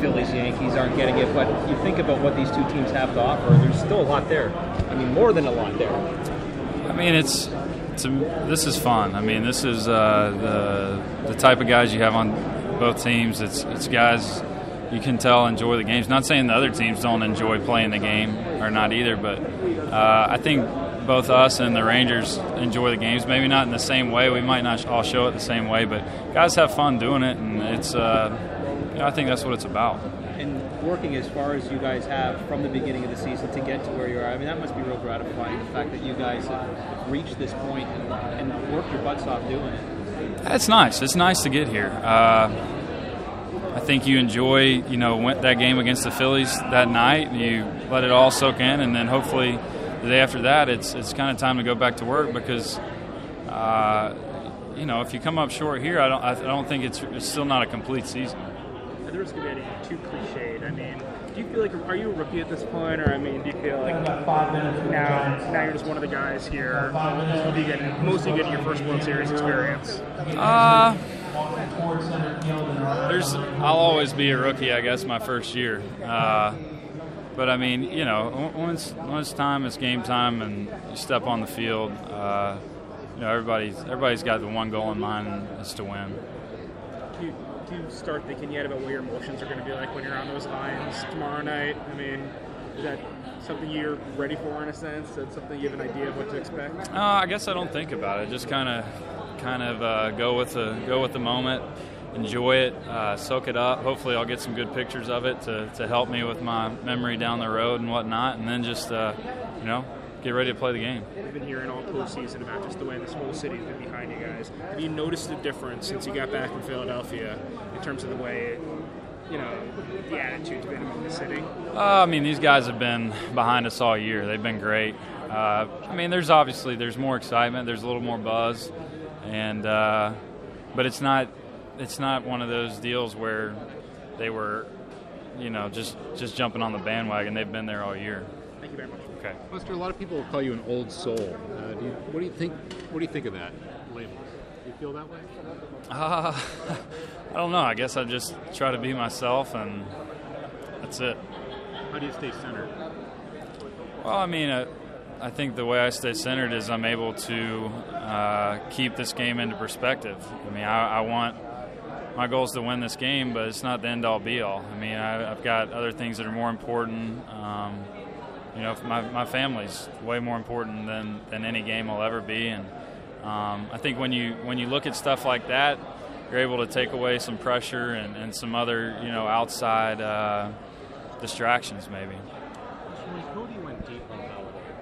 Phillies, Yankees aren't getting it, but you think about what these two teams have to offer, there's still a lot there. I mean, more than a lot there. I mean, this is fun. I mean, this is the type of guys you have on both teams. It's guys you can tell enjoy the games. Not saying the other teams don't enjoy playing the game or not either, but I think both us and the Rangers enjoy the games. Maybe not in the same way. We might not all show it the same way, but guys have fun doing it, and it's I think that's what it's about. And working as far as you guys have from the beginning of the season to get to where you are, I mean, that must be real gratifying, the fact that you guys have reached this point and worked your butts off doing it. It's nice. It's nice to get here. I think you enjoy, that game against the Phillies that night. You let it all soak in, and then hopefully the day after that, it's kind of time to go back to work because, if you come up short here, I don't think it's still not a complete season. At the risk of getting too cliched, I mean, do you feel like, are you a rookie at this point, or do you feel like now you're just one of the guys here, mostly getting your first World Series experience? I'll always be a rookie, I guess, my first year. But I mean, when it's time, it's game time, and you step on the field. Everybody's got the one goal in mind, and it's to win. Do you start thinking yet about what your emotions are going to be like when you're on those lines tomorrow night? I mean, is that something you're ready for in a sense? Is that something you have an idea of what to expect? I guess I don't think about it. Just kind of go with the moment, enjoy it, soak it up. Hopefully, I'll get some good pictures of it to help me with my memory down the road and whatnot, and then just get ready to play the game. We've been hearing all postseason about just the way this whole city's been behind you guys. Have you noticed a difference since you got back from Philadelphia in terms of the way, the attitude's been in the city? I mean, these guys have been behind us all year. They've been great. There's more excitement. There's a little more buzz, and but it's not one of those deals where they were, just jumping on the bandwagon. They've been there all year. Thank you very much. Okay. Lester, a lot of people call you an old soul. What do you think of that label? Do you feel that way? I don't know. I guess I just try to be myself, and that's it. How do you stay centered? Well, I mean, I think the way I stay centered is I'm able to keep this game into perspective. I mean, I want my goal is to win this game, but it's not the end-all, be-all. I mean, I've got other things that are more important. My family's way more important than any game will ever be, and I think when you look at stuff like that, you're able to take away some pressure and some other outside distractions maybe. Who